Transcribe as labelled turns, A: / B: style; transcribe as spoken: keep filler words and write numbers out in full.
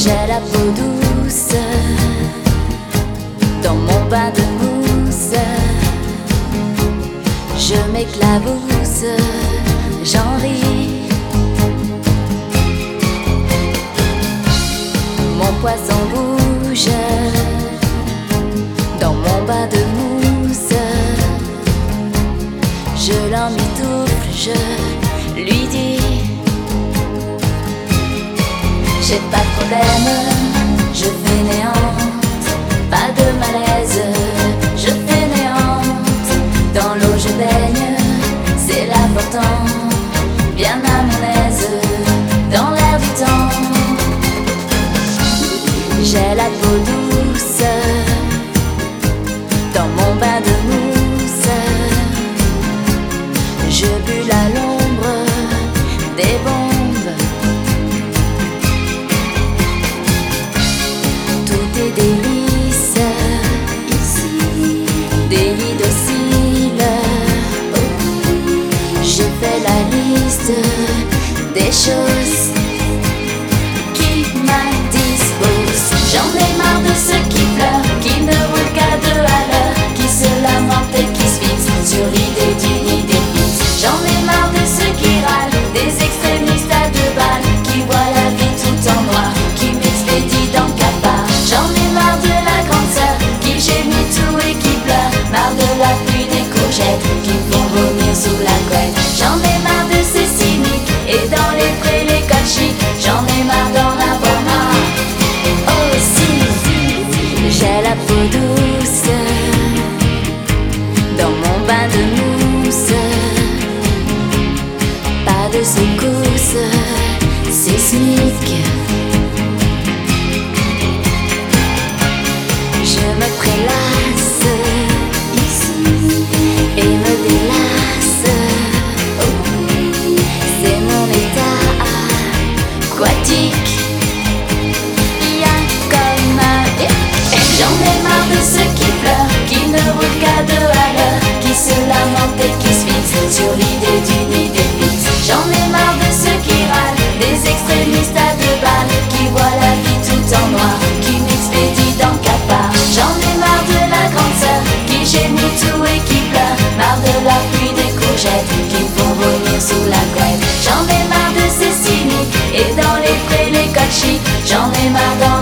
A: J'ai la peau douce dans mon bain de mousse. Je m'éclabousse, j'en ris. Mon poisson bouge dans mon bain de mousse. Je l'emmitoufle, je lui dis: j'ai pas de problème, je fainéante, pas de malaise, je fainéante. Dans l'eau je baigne, c'est l'important, bien à mon aise, dans l'air du temps. J'ai la peau douce dans mon bain de mousse. Je bulle à l'ombre des bombes. Tout est délice ici, des lits dociles. Je fais la liste des choses qui m'indisposent. J'en ai marre de ceux qui pleurent, qui ne roulent qu'à deux à l'heure, qui se lamentent et qui se fixent sur l'idée d'une idée fixe. J'en ai marre de ceux qui râlent, des extrémistes à deux balles, qui voient la vie tout en noir, qui m'expédient dans le cafard. J'en ai marre de la grande sœur, qui gémit tout et qui pleure, marre de la pluie des courgettes, qui me font vomir sous la couette. J'en ai marre de ces cyniques, et dans les prés les cols chics, j'en ai marre d'en avoir marre. Aussi, j'ai la peau douce dans mon bain de mousse. Pas de secousse sismique. Je me prélasse ici et me délasse. C'est mon état aquatique. J'en ai marre de ceux qui pleurent, qui ne roulent qu'à deux à l'heure, qui se lamentent et qui se fixent sur l'idée d'une idée fixe. J'en ai marre de ceux qui râlent, des extrémistes à deux balles, qui voient la vie tout en noir, qui m'expédient dans le cafard. J'en ai marre de la grande sœur, qui gémit tout et qui pleure, marre de la pluie des courgettes, qui me font vomir sous la couette. J'en ai marre de ces cyniques, et dans les prés les cols chics, j'en ai marre dans